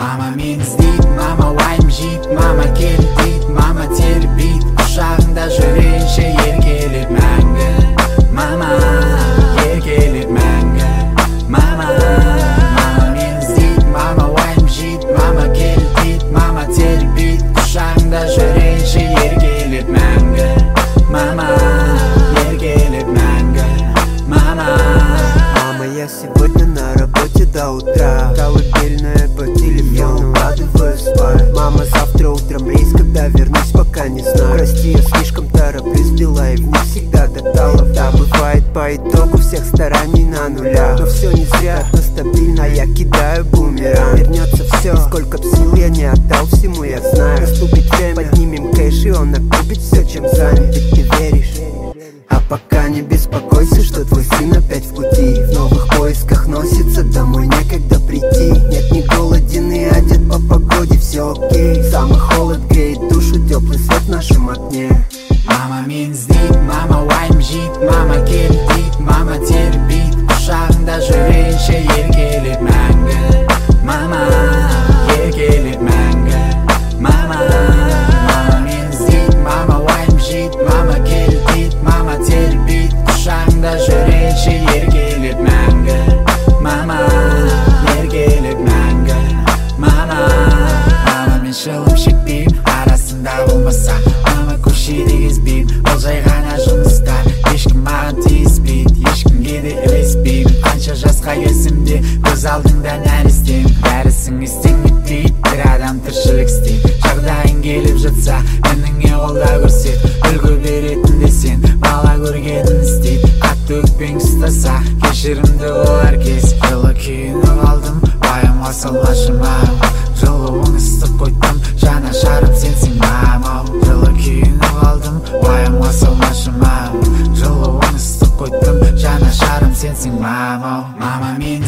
Мама мені іздейді, мама уайым жейді, мама кел дейді, мама тербейді, құшағында жүрейінші еркелеп мәңгі. Мама еркелеп мәңгі. Мама мені іздейді, мама уайым жейді, мама кел дейді, мама тербейді, құшағында жүрейінші еркелеп мәңгі. Мама еркелеп мәңгі. Мама, я сегодня на работе до утра. Колыбельная по телефону, укладываю спать. Мама, завтра утром рейс, когда вернусь, пока не знаю. Прости, я слишком тороплюсь, дела и в них всегда до талов. Да, бывает по итогу всех стараний на нулях. Но все не зря, но стабильно я кидаю бумеранг. Вернется все, сколько б сил я не отдал всему, я знаю. Наступит время, поднимем кэш, и он накупит все, чем занят. Ведь ты веришь. А пока не беспокойся, что твой сын опять в пути. В новых поисках носится, домой некогда прийти. Нет, не голоден и одет по погоде, все окей. Самый холод греет душу, теплый свет в нашем окне. Мама мені іздейді, мама уайым жейді, мама кел дейді, мама тербейді, құшағында жүрейінші еркелеп мәңгі. Мама еркелеп мәңгі. Мама мені іздейді, мама уайым жейді, мама кел дейді, мама тербейді, құшағында жүрейінші еркелеп мәңгі. Мама еркелеп мәңгі. Мама мен шылым шекпеймін, арасында болмаса мама көшеде кезбеймін, ол жай ғана жұмыстар. Ешкім маған тиіспейді, ешкімге де ілеспеймін. Қанша жасқа келсем де көз алдыңда нәрестемін. Бәрісің істен кетпейді, бір адам тіршілік істейді. Жағдайың келіп жатса меніңе қолда көрсет, үлгі беретін де сен бала көргенін істейді. Қатты өкпең ұстаса кешірімді болар кез. Жылы күйініп алдым, уайымға салмашы мам. Жылуың ыстық қойттым, жанашырым сенсің мам. Жылы күйініп алдым, уайымға салмашы мам. Жылуың ыстық қойттым, жанашырым сенсің мам. Мама мені